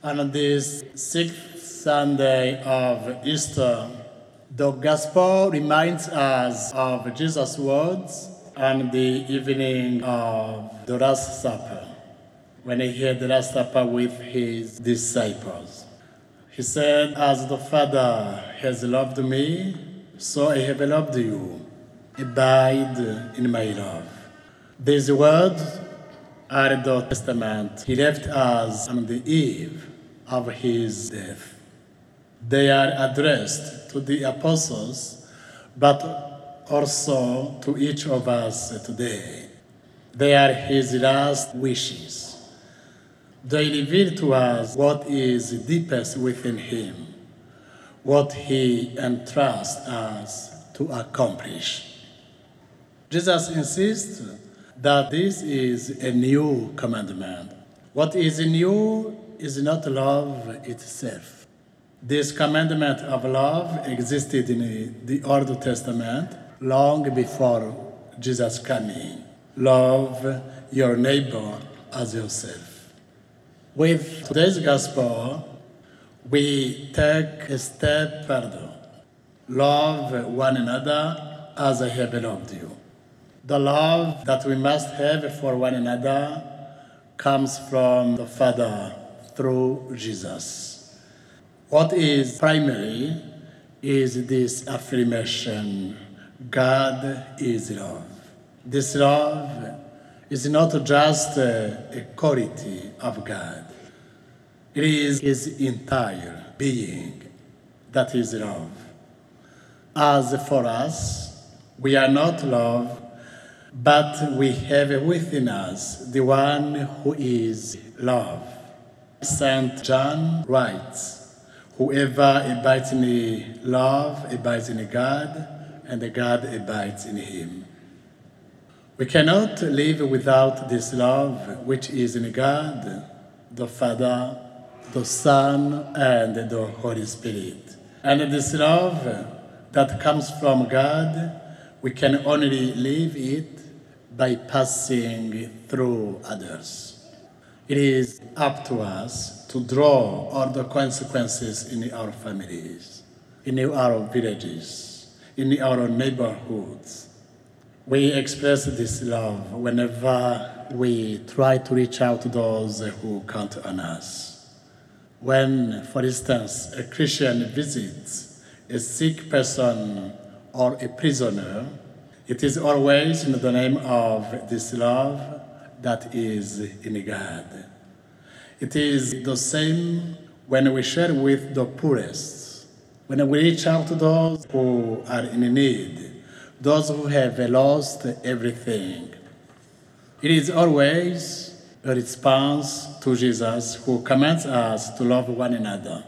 On this sixth Sunday of Easter, the Gospel reminds us of Jesus' words on the evening of the Last Supper, when he had the Last Supper with his disciples. He said, "As the Father has loved me, so I have loved you. Abide in my love." These words are the testament he left us on the eve of his death. They are addressed to the apostles, but also to each of us today. They are his last wishes. They reveal to us what is deepest within him, what he entrusts us to accomplish. Jesus insists that this is a new commandment. What is new is not love itself. This commandment of love existed in the Old Testament long before Jesus' coming. Love your neighbor as yourself. With today's gospel, we take a step further. Love one another as I have loved you. The love that we must have for one another comes from the Father through Jesus. What is primary is this affirmation: God is love. This love is not just a quality of God. It is his entire being that is love. As for us, we are not love, but we have within us the one who is love. St. John writes, "Whoever abides in love abides in God, and God abides in him." We cannot live without this love which is in God, the Father, the Son, and the Holy Spirit. And this love that comes from God, we can only live it by passing through others. It is up to us to draw all the consequences in our families, in our villages, in our neighborhoods. We express this love whenever we try to reach out to those who count on us. When, for instance, a Christian visits a sick person or a prisoner, it is always in the name of this love that is in God. It is the same when we share with the poorest, when we reach out to those who are in need, those who have lost everything. It is always a response to Jesus, who commands us to love one another.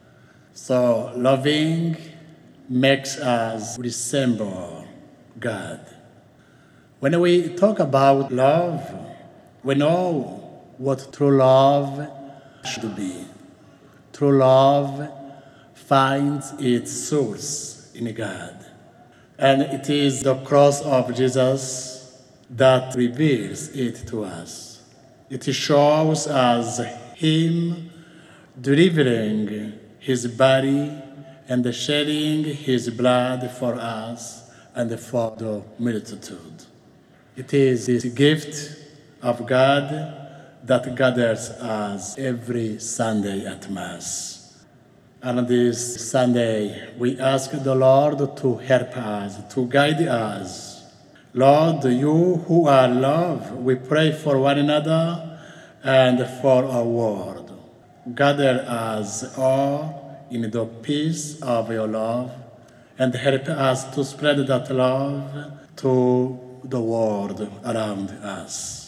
So loving makes us resemble God. When we talk about love, we know what true love should be. True love finds its source in God. And it is the cross of Jesus that reveals it to us. It shows us him delivering his body and shedding his blood for us and for the multitude. It is this gift of God that gathers us every Sunday at Mass. On this Sunday, we ask the Lord to help us, to guide us. Lord, you who are love, we pray for one another and for our world. Gather us all in the peace of your love and help us to spread that love to the world around us.